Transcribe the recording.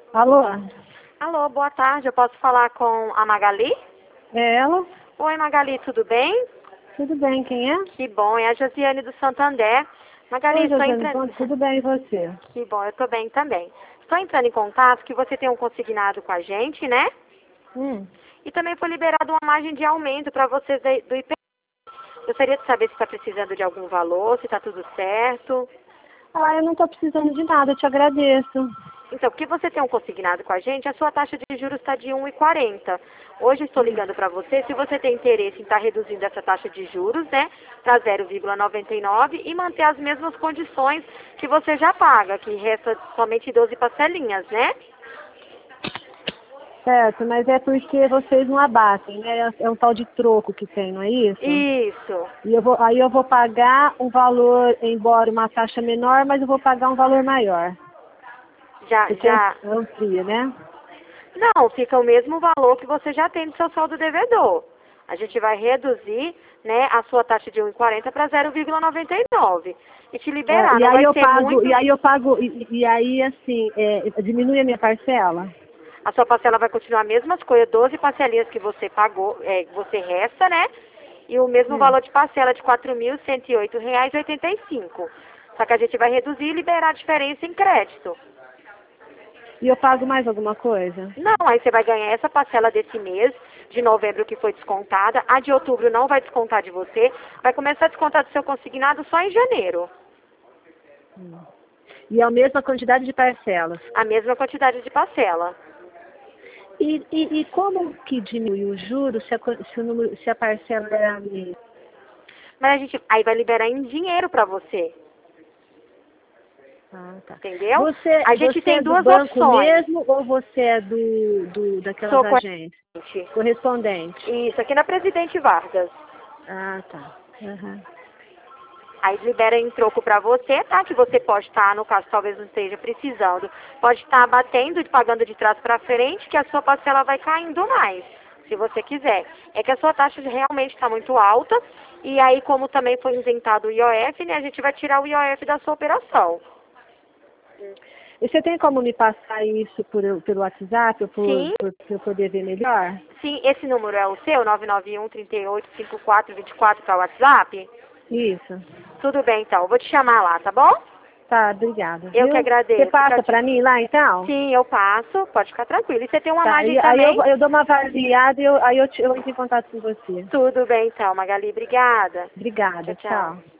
Alô? Alô, boa tarde. Eu posso falar com a Magali? É ela? Oi, Magali, tudo bem? Tudo bem, quem é? Que bom, é a Josiane do Santander. Magali, Oi, estou Josiane, entrando... tudo bem e você? Que bom, eu estou bem também. Estou entrando em contato que você tem um consignado com a gente, né? E também foi liberado uma margem de aumento para vocês do IP. Gostaria de saber se está precisando de algum valor, se está tudo certo. Eu não estou precisando de nada, eu te agradeço. Então, porque você tem um consignado com a gente, a sua taxa de juros está de 1,40. Hoje estou ligando para você, se você tem interesse em estar reduzindo essa taxa de juros, né, para 0,99 e manter as mesmas condições que você já paga, que resta somente 12 parcelinhas, né? Certo, mas é porque vocês não abatem, né? É um tal de troco que tem, não é isso? Isso. E aí eu vou pagar um valor, embora uma taxa menor, mas eu vou pagar um valor maior. Porque Já. amplia, né? Não, fica o mesmo valor que você já tem no seu saldo devedor. A gente vai reduzir, né, a sua taxa de 1,40 para 0,99 e te liberar. E Não aí vai eu ser pago, muito. e aí assim, diminui a minha parcela? A sua parcela vai continuar a mesma coisa, 12 parcelinhas que você pagou, que você resta, né? E o mesmo valor de parcela de R$ 4.108,85. Só que a gente vai reduzir e liberar a diferença em crédito. E eu pago mais alguma coisa? Não, aí você vai ganhar essa parcela desse mês, de novembro que foi descontada. A de outubro não vai descontar de você. Vai começar a descontar do seu consignado só em janeiro. E é a mesma quantidade de parcelas? A mesma quantidade de parcela. E como que diminui o juro se a parcela é a mesma? Mas a gente aí vai liberar em dinheiro para você. Ah, tá. Entendeu? Você, A gente você tem é do duas banco opções. mesmo ou você é daquelas Sou agências? corrente. Correspondente? Isso, aqui na Presidente Vargas. Ah, tá. Uhum. Aí libera em troco para você, tá? Que você pode estar, no caso, talvez não esteja precisando, pode estar batendo e pagando de trás para frente, que a sua parcela vai caindo mais, se você quiser. É que a sua taxa realmente está muito alta, e aí como também foi inventado o IOF, né, a gente vai tirar o IOF da sua operação. E você tem como me passar isso pelo WhatsApp, Sim, pra eu poder ver melhor? sim, esse número é o seu, 991-385424 para o WhatsApp? Isso. Tudo bem, então. Eu vou te chamar lá, tá bom? Tá, obrigada, Eu que viu? Você agradeço. passa Tchau, tchau. pra mim lá, então? Sim, eu passo. Pode ficar tranquilo. E você tem uma Tá, margem aí também? eu dou uma avaliada e eu entro em contato com você. Tudo bem, então, Magali. Obrigada. Obrigada, Tchau, tchau. tchau.